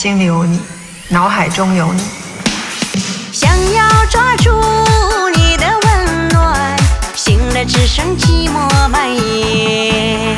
心里有你，脑海中有你。 想要抓住你的温暖，醒了只剩寂寞蔓延。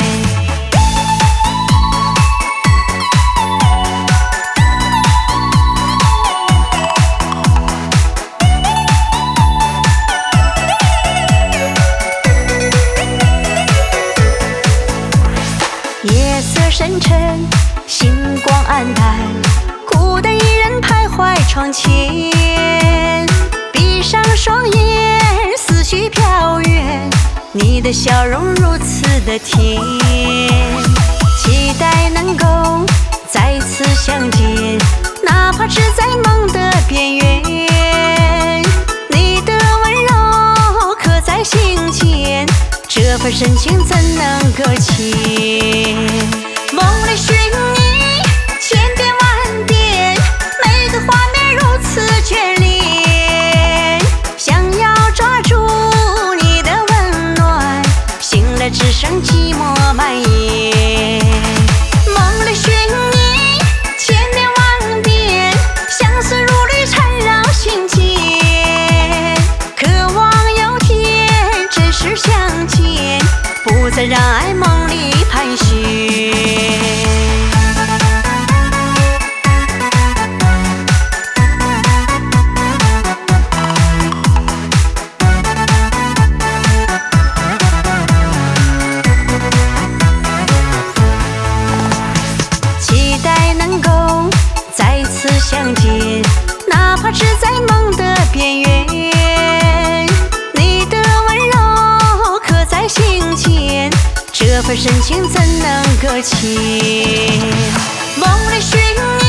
夜色深沉，星光黯淡，孤单一人徘徊窗前。闭上双眼，思绪飘远，你的笑容如此的甜。期待能够再次相见，哪怕只在梦的边缘。你的温柔刻在心间，这份深情怎能搁浅？梦里寻你，千遍万遍，每个画面如此眷恋。想要抓住你的温暖，醒了只剩寂寞蔓延。梦里寻你，千遍万遍，相思如缕缠绕心间。渴望有天真实相见，不再让爱梦里盘旋。期待能够再次相见，哪怕只在梦的边缘。你的温柔刻在心间，这份深情怎能搁浅？梦里寻你。